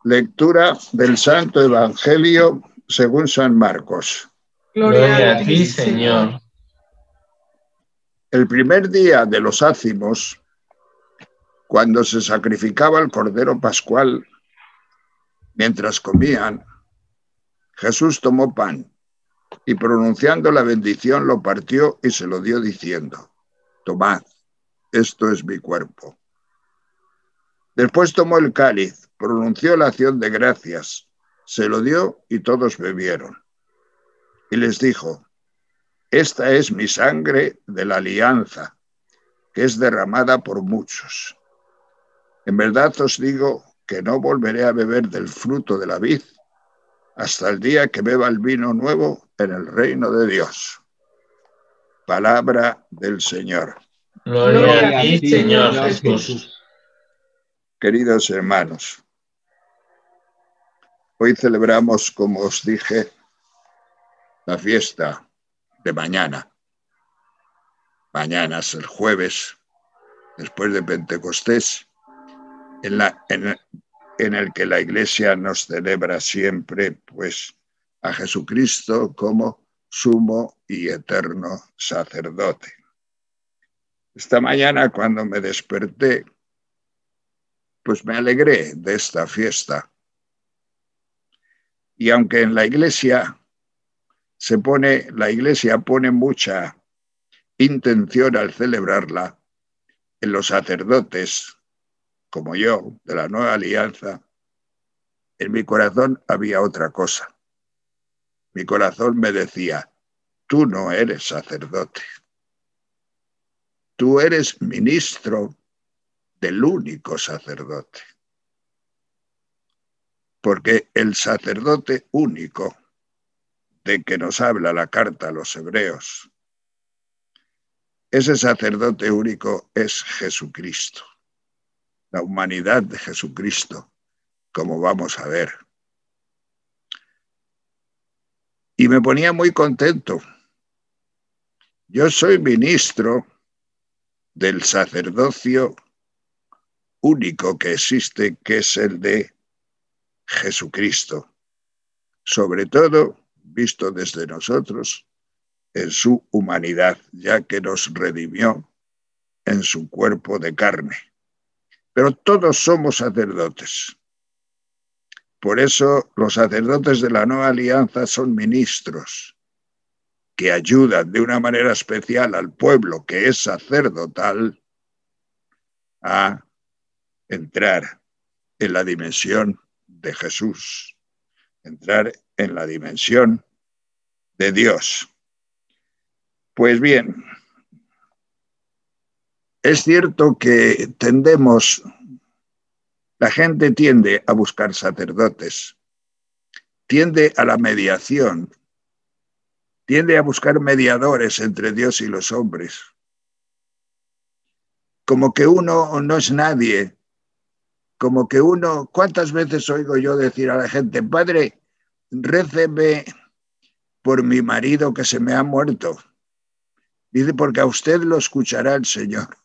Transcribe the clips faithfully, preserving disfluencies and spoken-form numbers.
Lectura del Santo Evangelio según San Marcos. Gloria a ti, Señor. El primer día de los ácimos, cuando se sacrificaba el Cordero Pascual, mientras comían, Jesús tomó pan y pronunciando la bendición lo partió y se lo dio diciendo: tomad, esto es mi cuerpo. Después tomó el cáliz, pronunció la acción de gracias, se lo dio y todos bebieron. Y les dijo: esta es mi sangre de la alianza, que es derramada por muchos. En verdad os digo que no volveré a beber del fruto de la vid hasta el día que beba el vino nuevo en el reino de Dios. Palabra del Señor. Gloria a ti, Señor Jesús. Queridos hermanos, hoy celebramos, como os dije, la fiesta de mañana. Mañana es el jueves, después de Pentecostés, en, la, en, en el que la Iglesia nos celebra siempre, pues, a Jesucristo como sumo y eterno sacerdote. Esta mañana, cuando me desperté, pues me alegré de esta fiesta. Y aunque en la Iglesia se pone, la Iglesia pone mucha intención al celebrarla, en los sacerdotes, como yo, de la Nueva Alianza, en mi corazón había otra cosa. Mi corazón me decía: tú no eres sacerdote. Tú eres ministro del único sacerdote. Porque el sacerdote único de que nos habla la carta a los hebreos, ese sacerdote único es Jesucristo, la humanidad de Jesucristo, como vamos a ver. Y me ponía muy contento. Yo soy ministro del sacerdocio único que existe, que es el de Jesucristo, sobre todo visto desde nosotros en su humanidad, ya que nos redimió en su cuerpo de carne. Pero todos somos sacerdotes. Por eso los sacerdotes de la Nueva Alianza son ministros que ayudan de una manera especial al pueblo que es sacerdotal a entrar en la dimensión de Jesús, entrar en la dimensión de Dios. Pues bien, es cierto que tendemos, la gente tiende a buscar sacerdotes, tiende a la mediación, tiende a buscar mediadores entre Dios y los hombres. Como que uno no es nadie, como que uno, ¿cuántas veces oigo yo decir a la gente: padre, réceme por mi marido que se me ha muerto? Dice: porque a usted lo escuchará el Señor.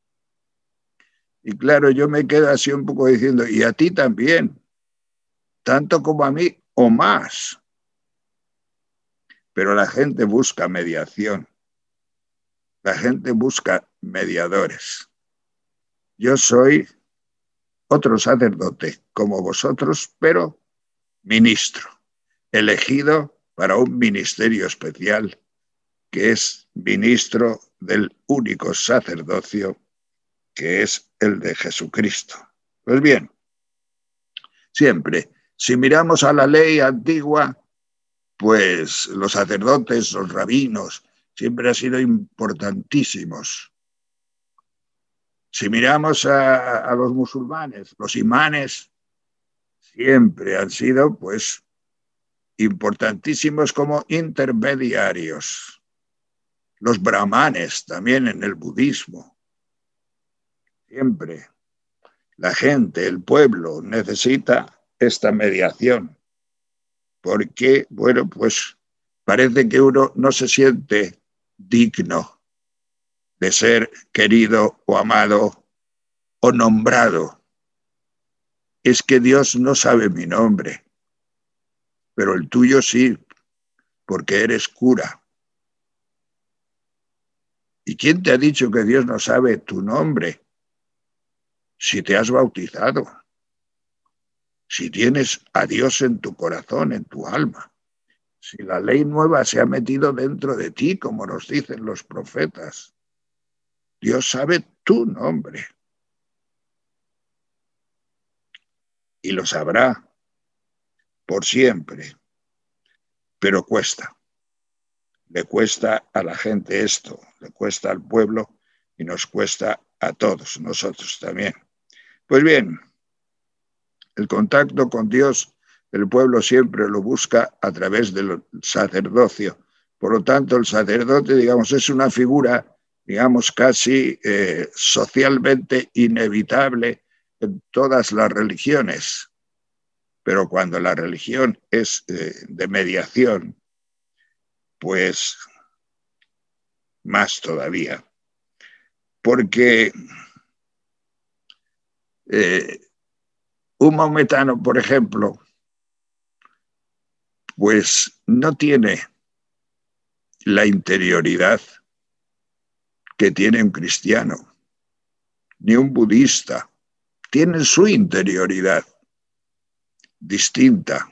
Y claro, yo me quedo así un poco diciendo: y a ti también, tanto como a mí o más. Pero la gente busca mediación, la gente busca mediadores. Yo soy otro sacerdote como vosotros, pero ministro, elegido para un ministerio especial, que es ministro del único sacerdocio, que es el de Jesucristo. Pues bien, siempre, si miramos a la ley antigua, pues los sacerdotes, los rabinos, siempre han sido importantísimos. Si miramos a, a los musulmanes, los imanes siempre han sido, pues, importantísimos como intermediarios. Los brahmanes también en el budismo. Siempre la gente, el pueblo, necesita esta mediación. Porque, bueno, pues parece que uno no se siente digno de ser querido o amado o nombrado. es que Dios no sabe mi nombre, pero el tuyo sí, porque eres cura. ¿Y quién te ha dicho que Dios no sabe tu nombre? Si te has bautizado, si tienes a Dios en tu corazón, en tu alma, si la ley nueva se ha metido dentro de ti, como nos dicen los profetas, Dios sabe tu nombre. Y lo sabrá por siempre. Pero cuesta. Le cuesta a la gente esto, le cuesta al pueblo y nos cuesta a todos, nosotros también. Pues bien, el contacto con Dios, el pueblo siempre lo busca a través del sacerdocio. Por lo tanto, el sacerdote, digamos, es una figura, digamos, casi eh, socialmente inevitable en todas las religiones. Pero cuando la religión es eh, de mediación, pues más todavía. Porque eh, un maometano, por ejemplo, pues no tiene la interioridad que tiene un cristiano, ni un budista. Tienen su interioridad distinta,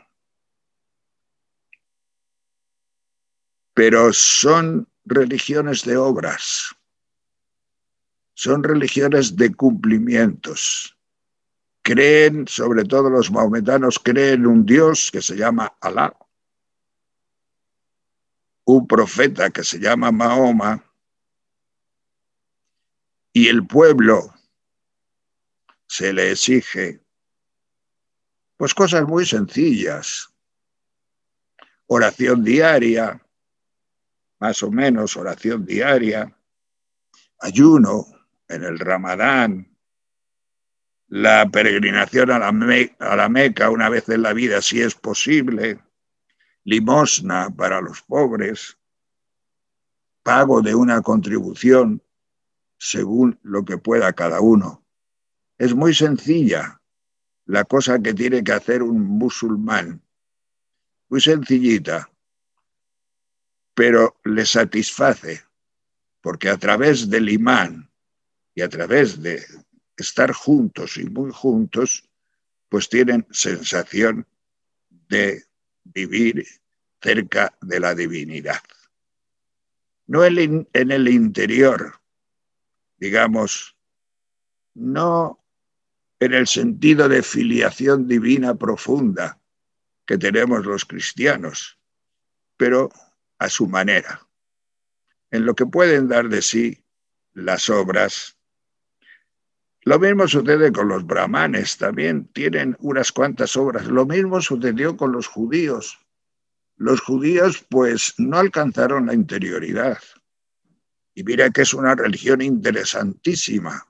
pero son religiones de obras, son religiones de cumplimientos. Creen, sobre todo los maometanos, creen un Dios que se llama Alá, un profeta que se llama Mahoma, y el pueblo se le exige pues cosas muy sencillas. Oración diaria, más o menos oración diaria, ayuno en el Ramadán, la peregrinación a la, Me- a la Meca una vez en la vida, si es posible, limosna para los pobres, pago de una contribución según lo que pueda cada uno. Es muy sencilla la cosa que tiene que hacer un musulmán, muy sencillita, pero le satisface, porque a través del imán y a través de estar juntos y muy juntos, pues tienen sensación de vivir cerca de la divinidad. No en el interior, digamos, no en el sentido de filiación divina profunda que tenemos los cristianos, pero a su manera, en lo que pueden dar de sí las obras. Lo mismo sucede con los brahmanes, también tienen unas cuantas obras. Lo mismo sucedió con los judíos. Los judíos, pues, no alcanzaron la interioridad. Y mira que es una religión interesantísima.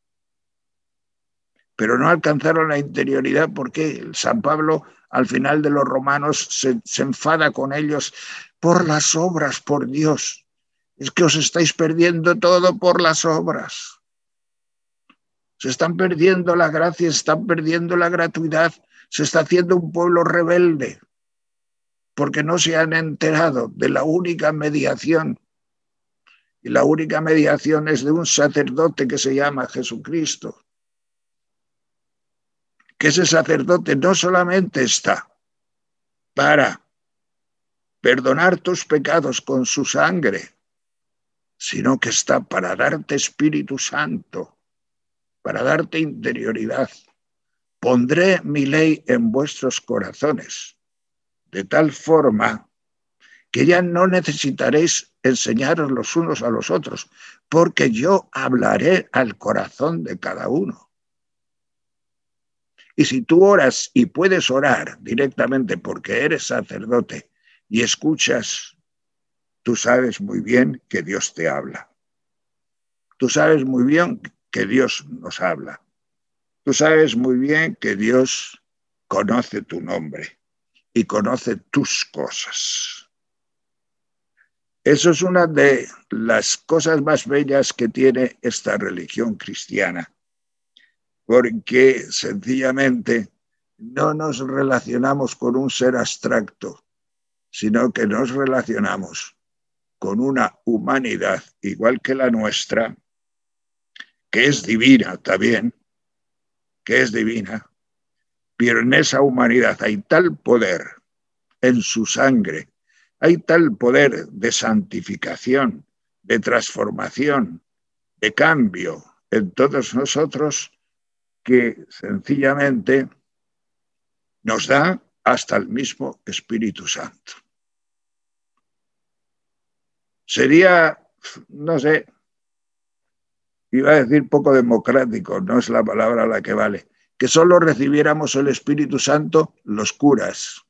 Pero no alcanzaron la interioridad porque San Pablo, al final de los Romanos, se, se enfada con ellos por las obras, por Dios. Es que os estáis perdiendo todo por las obras. Se están perdiendo la gracia, se están perdiendo la gratuidad, se está haciendo un pueblo rebelde porque no se han enterado de la única mediación. Y la única mediación es de un sacerdote que se llama Jesucristo. Que ese sacerdote no solamente está para perdonar tus pecados con su sangre, sino que está para darte Espíritu Santo, para darte interioridad. Pondré mi ley en vuestros corazones, de tal forma que ya no necesitaréis enseñaros los unos a los otros, porque yo hablaré al corazón de cada uno. Y si tú oras y puedes orar directamente porque eres sacerdote y escuchas, tú sabes muy bien que Dios te habla. Tú sabes muy bien que Dios nos habla. Tú sabes muy bien que Dios conoce tu nombre y conoce tus cosas. Eso es una de las cosas más bellas que tiene esta religión cristiana, porque sencillamente no nos relacionamos con un ser abstracto, sino que nos relacionamos con una humanidad igual que la nuestra, que es divina también, que es divina, pero en esa humanidad hay tal poder en su sangre, hay tal poder de santificación, de transformación, de cambio en todos nosotros, que sencillamente nos da hasta el mismo Espíritu Santo. Sería, no sé, iba a decir poco democrático, no es la palabra la que vale, que solo recibiéramos el Espíritu Santo los curas.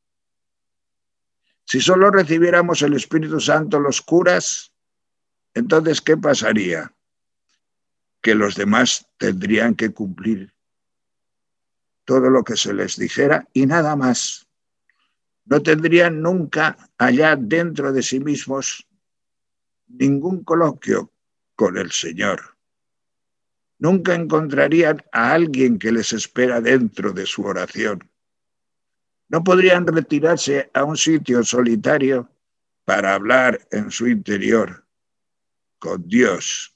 Si solo recibiéramos el Espíritu Santo los curas, entonces, ¿qué pasaría? Que los demás tendrían que cumplir todo lo que se les dijera y nada más. No tendrían nunca allá dentro de sí mismos ningún coloquio con el Señor. Nunca encontrarían a alguien que les espera dentro de su oración. No podrían retirarse a un sitio solitario para hablar en su interior con Dios.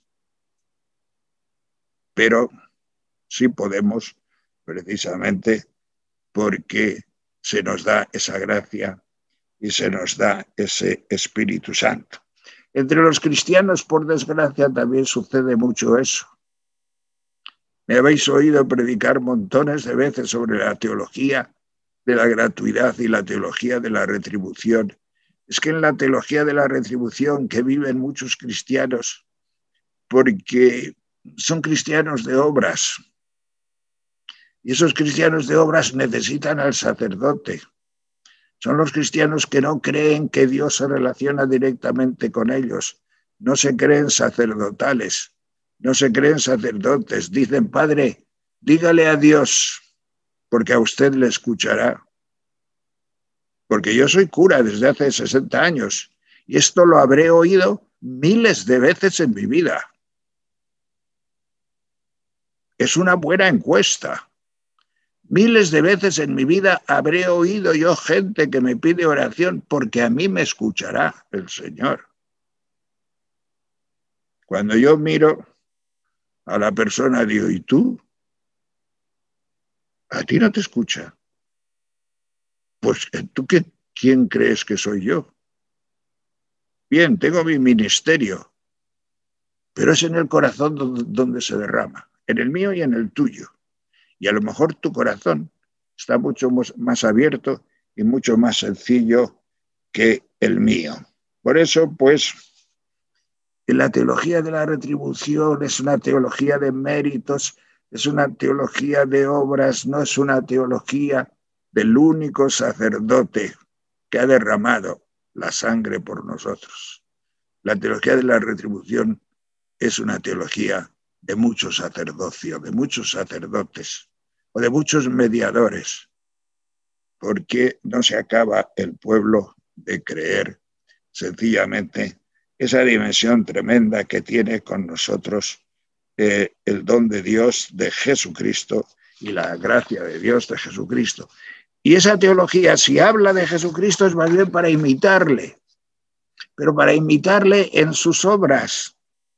Pero sí podemos, precisamente porque se nos da esa gracia y se nos da ese Espíritu Santo. Entre los cristianos, por desgracia, también sucede mucho eso. Me habéis oído predicar montones de veces sobre la teología de la gratuidad y la teología de la retribución. Es que en la teología de la retribución que viven muchos cristianos, porque son cristianos de obras, y esos cristianos de obras necesitan al sacerdote. Son los cristianos que no creen que Dios se relaciona directamente con ellos, no se creen sacerdotales, no se creen sacerdotes. Dicen, Padre, dígale a Dios, porque a usted le escuchará. Porque yo soy cura desde hace sesenta años y esto lo habré oído miles de veces en mi vida. Es una buena encuesta. Miles de veces en mi vida habré oído yo gente que me pide oración porque a mí me escuchará el Señor. Cuando yo miro a la persona, digo, ¿y tú? A ti no te escucha. Pues, ¿tú qué, quién crees que soy yo? Bien, tengo mi ministerio, pero es en el corazón donde, donde se derrama, en el mío y en el tuyo. Y a lo mejor tu corazón está mucho más abierto y mucho más sencillo que el mío. Por eso, pues, la teología de la retribución es una teología de méritos, es una teología de obras, no es una teología del único sacerdote que ha derramado la sangre por nosotros. La teología de la retribución es una teología de mucho sacerdocio, de muchos sacerdotes o de muchos mediadores, porque no se acaba el pueblo de creer sencillamente esa dimensión tremenda que tiene con nosotros eh, el don de Dios de Jesucristo y la gracia de Dios de Jesucristo. Y esa teología, si habla de Jesucristo, es más bien para imitarle, pero para imitarle en sus obras.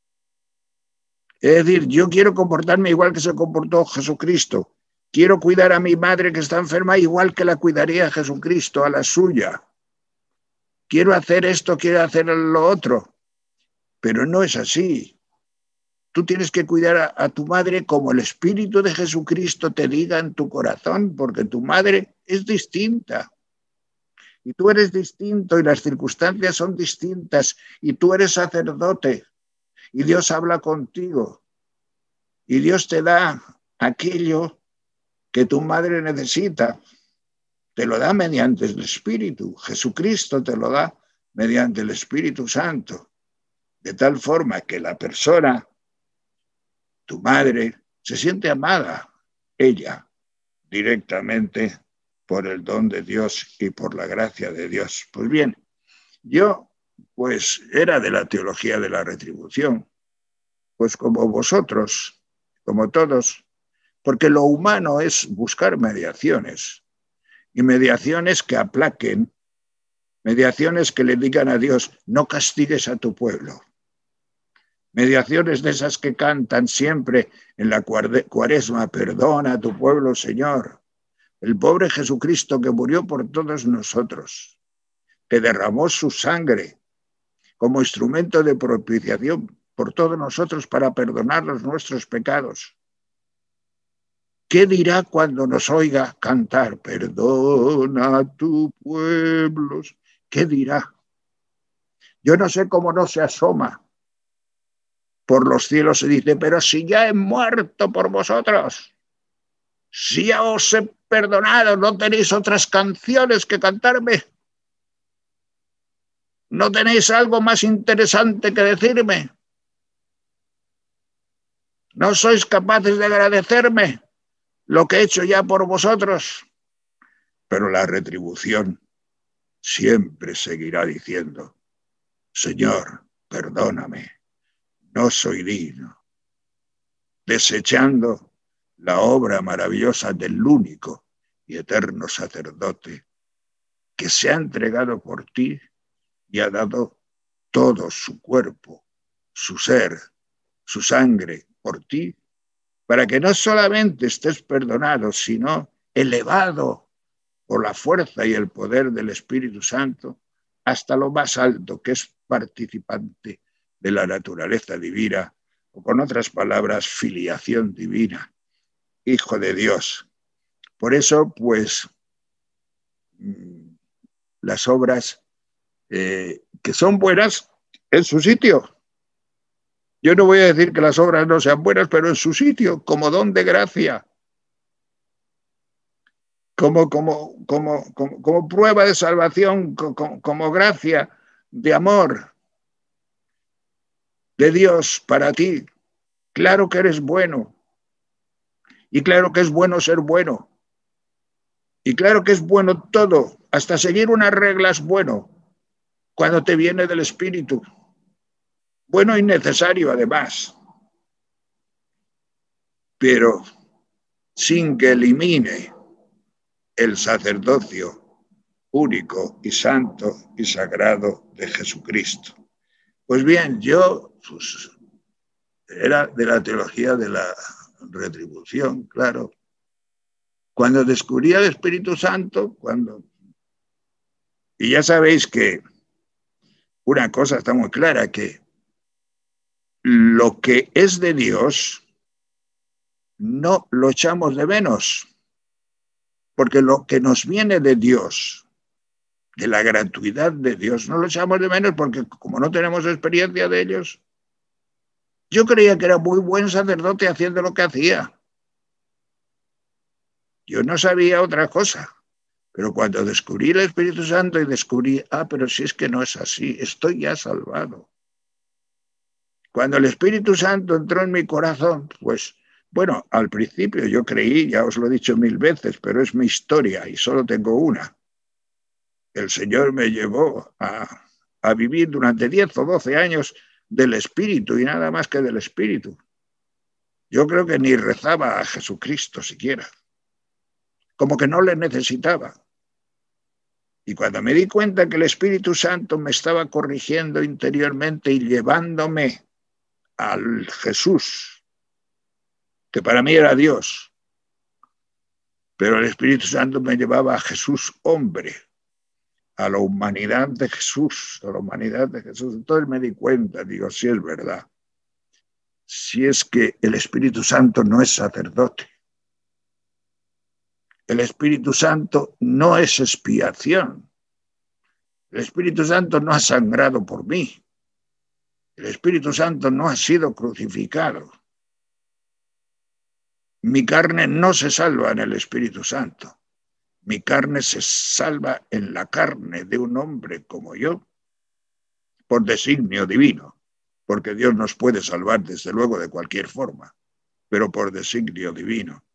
Es decir, yo quiero comportarme igual que se comportó Jesucristo. Quiero cuidar a mi madre que está enferma igual que la cuidaría Jesucristo, a la suya. Quiero hacer esto, quiero hacer lo otro. Pero no es así. Tú tienes que cuidar a, a tu madre como el Espíritu de Jesucristo te diga en tu corazón, porque tu madre es distinta. Y tú eres distinto y las circunstancias son distintas y tú eres sacerdote y Dios habla contigo y Dios te da aquello que tu madre necesita. Te lo da mediante el Espíritu. Jesucristo te lo da mediante el Espíritu Santo. De tal forma que la persona, tu madre, se siente amada, ella, directamente por el don de Dios y por la gracia de Dios. Pues bien, yo pues era de la teología de la retribución, pues como vosotros, como todos, Porque lo humano es buscar mediaciones, y mediaciones que aplaquen, mediaciones que le digan a Dios, no castigues a tu pueblo. Mediaciones de esas que cantan siempre en la cuaresma, perdona a tu pueblo, Señor. El pobre Jesucristo que murió por todos nosotros, que derramó su sangre como instrumento de propiciación por todos nosotros para perdonarnos nuestros pecados. ¿Qué dirá cuando nos oiga cantar? Perdona a tu pueblo. ¿Qué dirá? Yo no sé cómo no se asoma por los cielos y dice, pero si ya he muerto por vosotros, si ya os he perdonado, ¿no tenéis otras canciones que cantarme? ¿No tenéis algo más interesante que decirme? ¿No sois capaces de agradecerme lo que he hecho ya por vosotros? Pero la retribución siempre seguirá diciendo, Señor, perdóname, no soy digno, desechando la obra maravillosa del único y eterno sacerdote que se ha entregado por ti y ha dado todo su cuerpo, su ser, su sangre por ti, para que no solamente estés perdonado, sino elevado por la fuerza y el poder del Espíritu Santo hasta lo más alto, que es participante de la naturaleza divina, o con otras palabras, filiación divina, Hijo de Dios. Por eso, pues, las obras eh, que son buenas en su sitio. Yo no voy a decir que las obras no sean buenas, pero en su sitio, como don de gracia, como, como, como, como, como prueba de salvación, como, como gracia de amor de Dios para ti. Claro que eres bueno. Y claro que es bueno ser bueno. Y claro que es bueno todo. Hasta seguir unas reglas bueno cuando te viene del Espíritu. Bueno y necesario además. Pero sin que elimine el sacerdocio único y santo y sagrado de Jesucristo. Pues bien, yo pues, era de la teología de la retribución, claro. Cuando descubrí al Espíritu Santo, cuando... Y ya sabéis que una cosa está muy clara, que lo que es de Dios no lo echamos de menos, porque lo que nos viene de Dios, de la gratuidad de Dios, no lo echamos de menos porque como no tenemos experiencia de ellos, yo creía que era muy buen sacerdote haciendo lo que hacía. Yo no sabía otra cosa, pero cuando descubrí el Espíritu Santo y descubrí, ah, pero si es que no es así, estoy ya salvado. Cuando el Espíritu Santo entró en mi corazón, pues, bueno, al principio yo creí, ya os lo he dicho mil veces, pero es mi historia y solo tengo una. El Señor me llevó a, a vivir durante diez o doce años del Espíritu y nada más que del Espíritu. Yo creo que ni rezaba a Jesucristo siquiera. Como que no le necesitaba. Y cuando me di cuenta que el Espíritu Santo me estaba corrigiendo interiormente y llevándome al Jesús, que para mí era Dios, pero el Espíritu Santo me llevaba a Jesús hombre, a la humanidad de Jesús, a la humanidad de Jesús. Entonces me di cuenta, digo, si es verdad, si es que el Espíritu Santo no es sacerdote. El Espíritu Santo no es expiación. El Espíritu Santo no ha sangrado por mí. El Espíritu Santo no ha sido crucificado. Mi carne no se salva en el Espíritu Santo. Mi carne se salva en la carne de un hombre como yo, por designio divino, porque Dios nos puede salvar desde luego de cualquier forma, pero por designio divino.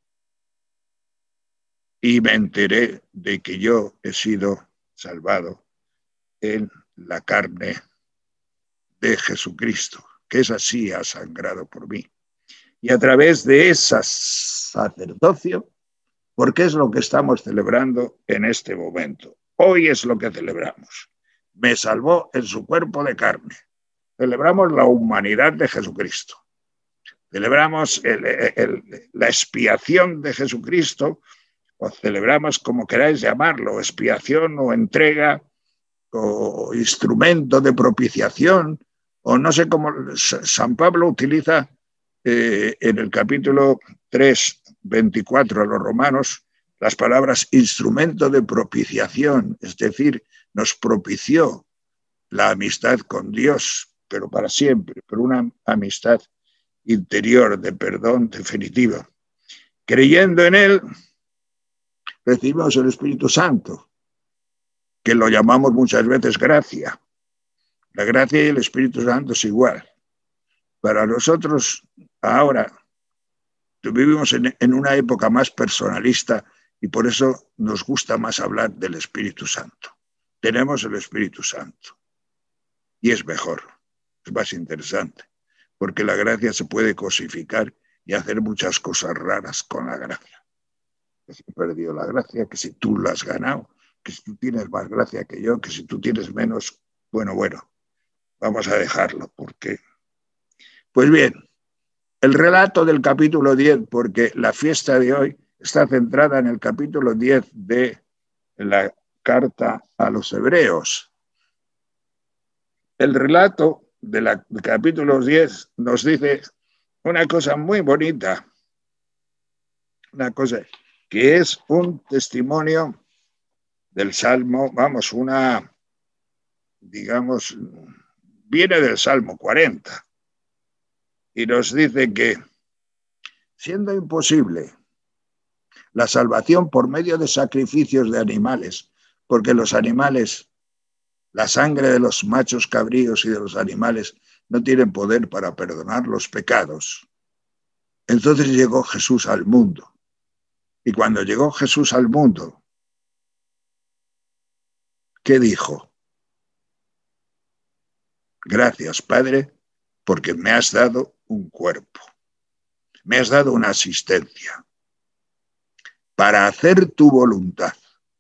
Y me enteré de que yo he sido salvado en la carne de Jesucristo, que es así, ha sangrado por mí. Y a través de ese sacerdocio, porque es lo que estamos celebrando en este momento. Hoy es lo que celebramos. Me salvó en su cuerpo de carne. Celebramos la humanidad de Jesucristo. Celebramos el, el, el, la expiación de Jesucristo, o celebramos como queráis llamarlo, expiación o entrega, o instrumento de propiciación, o no sé cómo. San Pablo utiliza eh, en el capítulo tres, veinticuatro a los romanos las palabras instrumento de propiciación, es decir, nos propició la amistad con Dios, pero para siempre, pero una amistad interior de perdón definitivo. Creyendo en Él, recibimos el Espíritu Santo, que lo llamamos muchas veces gracia. La gracia y el Espíritu Santo es igual. Para nosotros, ahora, vivimos en, en una época más personalista y por eso nos gusta más hablar del Espíritu Santo. Tenemos el Espíritu Santo y es mejor, es más interesante, porque la gracia se puede cosificar y hacer muchas cosas raras con la gracia. Que si he perdido la gracia, que si tú la has ganado, que si tú tienes más gracia que yo, que si tú tienes menos, bueno, bueno, vamos a dejarlo, porque... Pues bien, el relato del capítulo diez, porque la fiesta de hoy está centrada en el capítulo diez de la carta a los hebreos. El relato de la, del capítulo diez nos dice una cosa muy bonita, una cosa que es un testimonio del Salmo, vamos, una, digamos, viene del Salmo cuarenta y nos dice que siendo imposible la salvación por medio de sacrificios de animales, porque los animales, la sangre de los machos cabríos y de los animales no tienen poder para perdonar los pecados. Entonces llegó Jesús al mundo. Y cuando llegó Jesús al mundo, ¿qué dijo? Gracias, Padre, porque me has dado un cuerpo, me has dado una asistencia para hacer tu voluntad.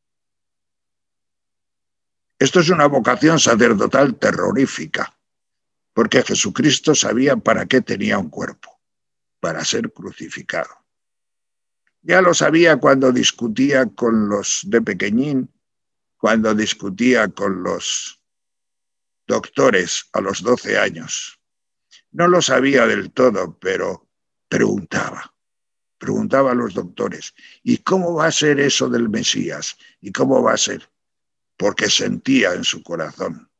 Esto es una vocación sacerdotal terrorífica, porque Jesucristo sabía para qué tenía un cuerpo, para ser crucificado. Ya lo sabía cuando discutía con los de pequeñín, cuando discutía con los doctores a los doce años. No lo sabía del todo, pero preguntaba. Preguntaba a los doctores, ¿y cómo va a ser eso del Mesías? ¿Y cómo va a ser? Porque sentía en su corazón.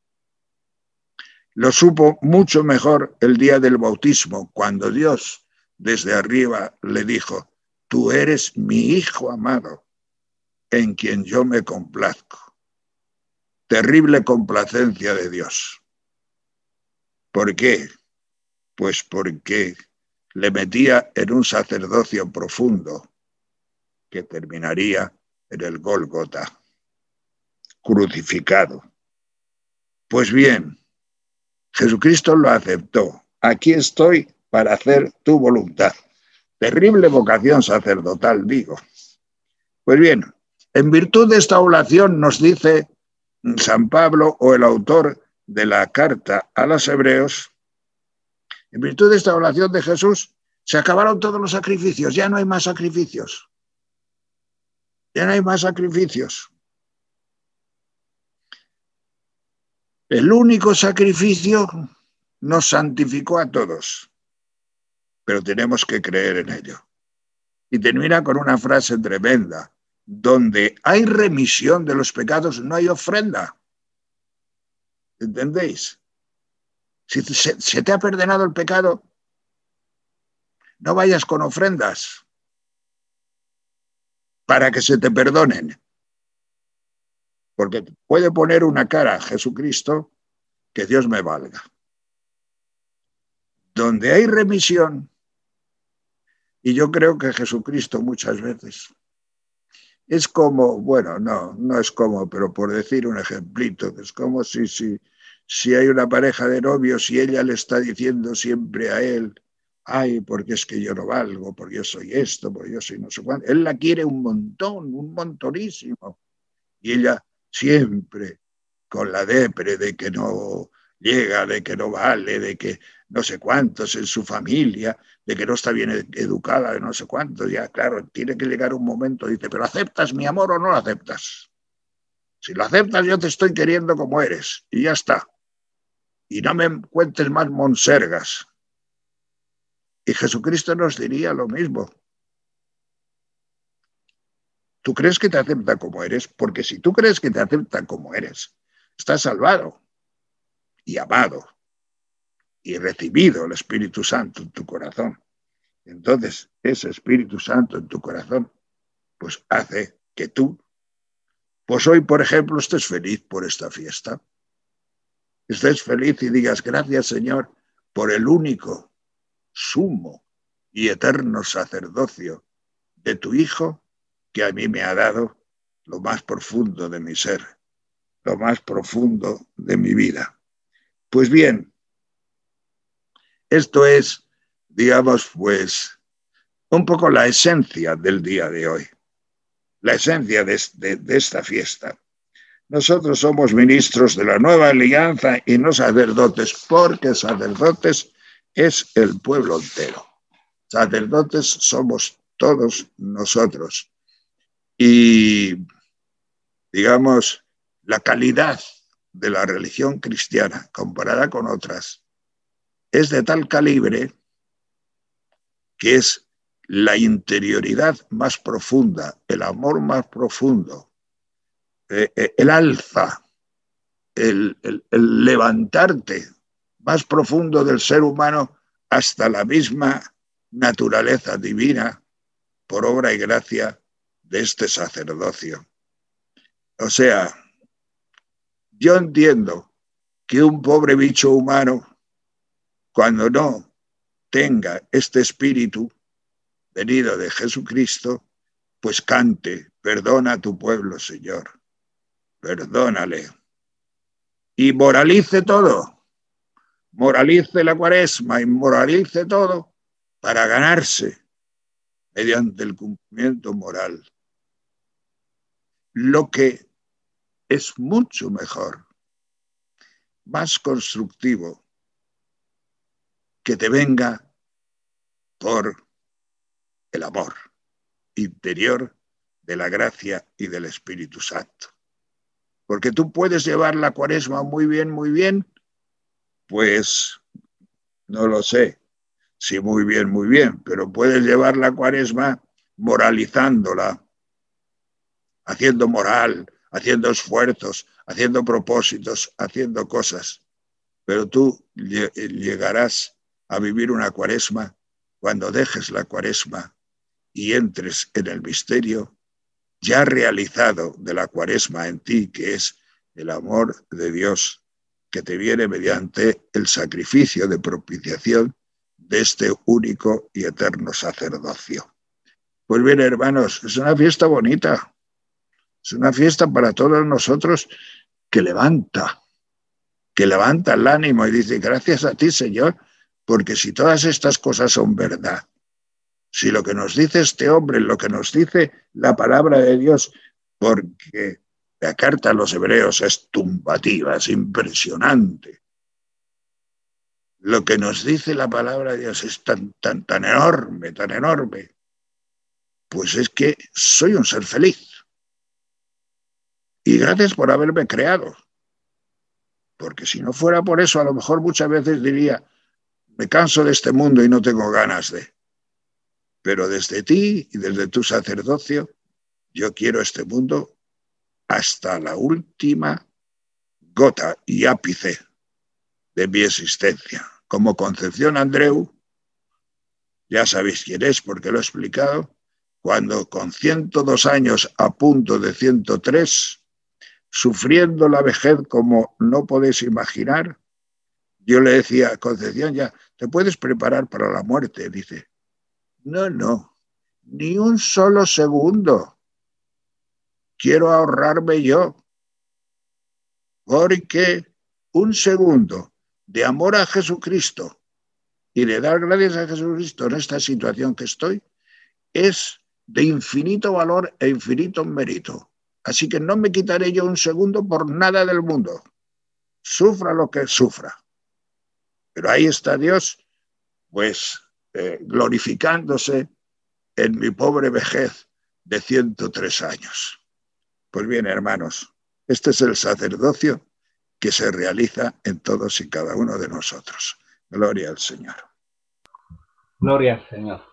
Lo supo mucho mejor el día del bautismo, cuando Dios desde arriba le dijo, tú eres mi Hijo amado, en quien yo me complazco. Terrible complacencia de Dios. ¿Por qué? Pues porque le metía en un sacerdocio profundo que terminaría en el Gólgota, crucificado. Pues bien, Jesucristo lo aceptó. Aquí estoy para hacer tu voluntad. Terrible vocación sacerdotal, digo. Pues bien, en virtud de esta oblación nos dice San Pablo o el autor de la carta a los hebreos, en virtud de esta oración de Jesús, se acabaron todos los sacrificios, ya no hay más sacrificios. Ya no hay más sacrificios. El único sacrificio nos santificó a todos, pero tenemos que creer en ello. Y termina con una frase tremenda, donde hay remisión de los pecados, no hay ofrenda. ¿Entendéis? Si se, se te ha perdonado el pecado, no vayas con ofrendas para que se te perdonen. Porque puede poner una cara a Jesucristo que Dios me valga. Donde hay remisión, y yo creo que Jesucristo muchas veces es como, bueno, no, no es como, pero por decir un ejemplito, es como si, si, si hay una pareja de novios y ella le está diciendo siempre a él, ay, porque es que yo no valgo, porque yo soy esto, porque yo soy no sé cuánto. Él la quiere un montón, un montonísimo. Y ella siempre con la depre de que no llega, de que no vale, de que no sé cuántos en su familia, de que no está bien educada, de no sé cuántos. Ya, claro, tiene que llegar un momento, dice, pero ¿aceptas mi amor o no lo aceptas? Si lo aceptas, yo te estoy queriendo como eres, y ya está. Y no me cuentes más monsergas. Y Jesucristo nos diría lo mismo. ¿Tú crees que te acepta como eres? Porque si tú crees que te acepta como eres, estás salvado y amado y recibido el Espíritu Santo en tu corazón. Entonces, ese Espíritu Santo en tu corazón, pues hace que tú, pues hoy, por ejemplo, estés feliz por esta fiesta. Estés feliz y digas, gracias, Señor, por el único, sumo y eterno sacerdocio de tu Hijo, que a mí me ha dado lo más profundo de mi ser, lo más profundo de mi vida. Pues bien, esto es, digamos, pues, un poco la esencia del día de hoy, la esencia de, de, de esta fiesta. Nosotros somos ministros de la nueva alianza y no sacerdotes, porque sacerdotes es el pueblo entero. Sacerdotes somos todos nosotros. Y, digamos, la calidad de la religión cristiana comparada con otras es de tal calibre que es la interioridad más profunda, el amor más profundo, eh, eh, el alza, el, el, el levantarte más profundo del ser humano hasta la misma naturaleza divina por obra y gracia de este sacerdocio. O sea, yo entiendo que un pobre bicho humano, cuando no tenga este espíritu venido de Jesucristo, pues cante, perdona a tu pueblo, Señor, perdónale. Y moralice todo, moralice la cuaresma y moralice todo para ganarse mediante el cumplimiento moral. Lo que es mucho mejor, más constructivo, que te venga por el amor interior de la gracia y del Espíritu Santo. Porque tú puedes llevar la cuaresma muy bien, muy bien, pues no lo sé si muy bien, muy bien, pero puedes llevar la cuaresma moralizándola, haciendo moral, haciendo esfuerzos, haciendo propósitos, haciendo cosas. Pero tú llegarás a vivir una cuaresma cuando dejes la cuaresma y entres en el misterio ya realizado de la cuaresma en ti, que es el amor de Dios, que te viene mediante el sacrificio de propiciación de este único y eterno sacerdocio. Pues bien, hermanos, es una fiesta bonita, es una fiesta para todos nosotros que levanta, que levanta el ánimo y dice, gracias a ti, Señor, porque si todas estas cosas son verdad, si lo que nos dice este hombre, lo que nos dice la palabra de Dios, porque la carta a los hebreos es tumbativa, es impresionante. Lo que nos dice la palabra de Dios es tan, tan, tan enorme, tan enorme. Pues es que soy un ser feliz. Y gracias por haberme creado. Porque si no fuera por eso, a lo mejor muchas veces diría, me canso de este mundo y no tengo ganas de. Pero desde ti y desde tu sacerdocio, yo quiero este mundo hasta la última gota y ápice de mi existencia. Como Concepción Andreu, ya sabéis quién es porque lo he explicado, cuando con ciento dos años a punto de ciento tres, sufriendo la vejez como no podéis imaginar, yo le decía, Concepción, ya, ¿te puedes preparar para la muerte? Dice, no, no, ni un solo segundo. Quiero ahorrarme yo, porque un segundo de amor a Jesucristo Y le dar gracias a Jesucristo en esta situación que estoy es de infinito valor e infinito mérito. Así que no me quitaré yo un segundo por nada del mundo. Sufra lo que sufra. Pero ahí está Dios, pues, eh, glorificándose en mi pobre vejez de ciento tres años. Pues bien, hermanos, este es el sacerdocio que se realiza en todos y cada uno de nosotros. Gloria al Señor. Gloria al Señor.